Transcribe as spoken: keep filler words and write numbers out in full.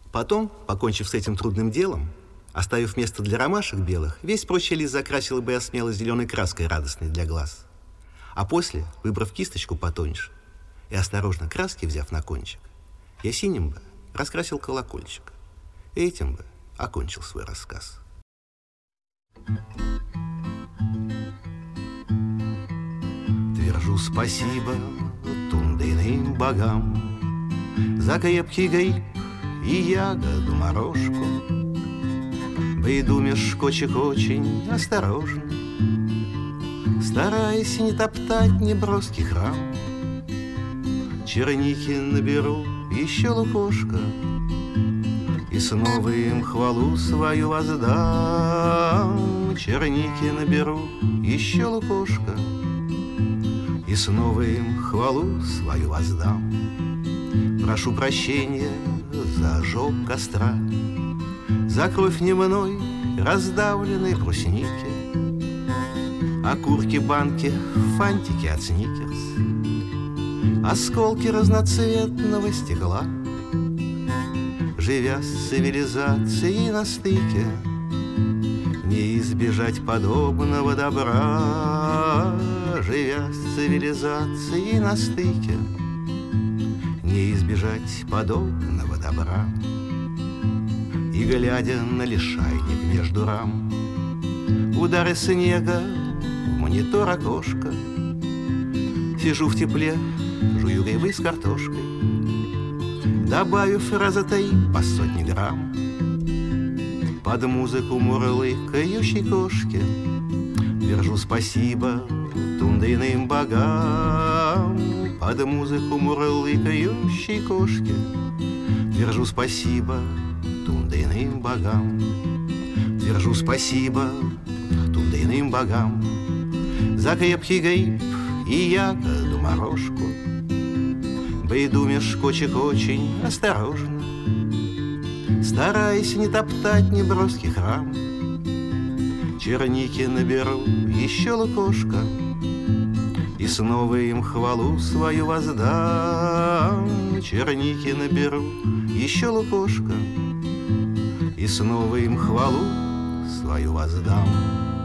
Потом, покончив с этим трудным делом, оставив место для ромашек белых, весь прочий лист закрасила бы я смело зеленой краской, радостной для глаз. А после, выбрав кисточку потоньше и осторожно краски взяв на кончик, я синим бы раскрасил колокольчик. И этим бы окончил свой рассказ. Твержу спасибо тундыным богам за крепкий гриб и ягоду морожку. Бреду меж кочек очень осторожно, стараясь не топтать неброский храм. Черники наберу еще лукошко, и снова им хвалу свою воздам. Черники наберу еще лукошко, и снова им хвалу свою воздам. Прошу прощения за ожог костра, за кровь не мной раздавленной брусники, окурки банки, фантики от сникерс, осколки разноцветного стекла. Живя с цивилизацией на стыке, не избежать подобного добра. Живя с цивилизацией на стыке, не избежать подобного добра. И глядя на лишайник между рам, удары снега в монитор окошка, сижу в тепле, жую грибы с картошкой, добавив раза три по сотне грамм. Под музыку мурлыкающей кошки держу спасибо тундыным богам. Под музыку мурлыкающей кошки держу спасибо тундыным богам. Держу спасибо тундыным богам за крепкий гриб и ягоду морожку. Бреду меж кочек очень осторожно, стараясь не топтать неброский храм. Черники наберу еще лукошко, и снова им хвалу свою воздам. Черники наберу еще лукошко, и снова им хвалу свою воздам.